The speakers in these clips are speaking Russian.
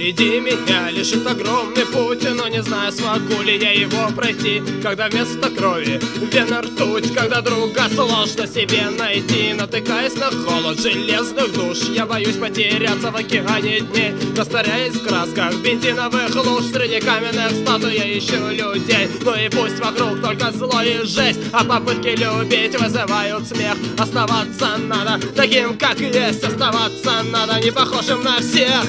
Впереди меня лежит огромный путь, но не знаю, смогу ли я его пройти. Когда вместо крови вена ртуть, когда друга сложно себе найти. Натыкаясь на холод железных душ, я боюсь потеряться в океане дней. Растворяясь в красках бензиновых луж, среди каменных статуй я ищу людей. Ну и пусть вокруг только зло и жесть, а попытки любить вызывают смех. Оставаться надо таким, как есть, оставаться надо не похожим на всех.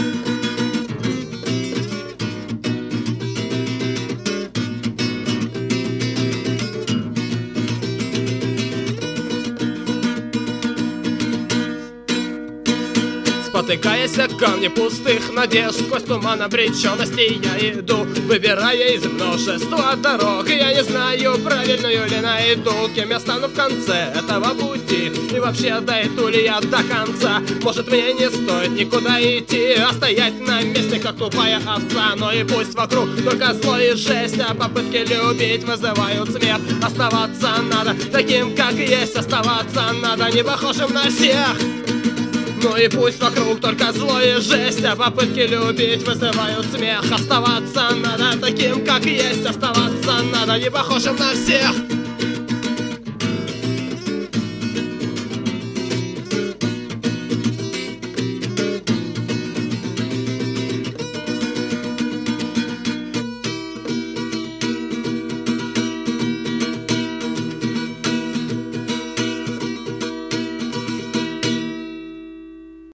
Спотыкаясь о камни пустых надежд, сквозь туман обреченности я иду, выбирая из множества дорог. Я не знаю, правильную ли найду, кем я стану в конце этого пути. И вообще, дойду ли я до конца? Может, мне не стоит никуда идти, а стоять на месте, как тупая овца. Но и пусть вокруг только зло и жесть, а попытки любить вызывают смех. Оставаться надо таким, как есть, оставаться надо не похожим на всех. Ну и пусть вокруг только зло и жесть, а попытки любить вызывают смех. Оставаться надо таким, как есть, оставаться надо не похожим на всех.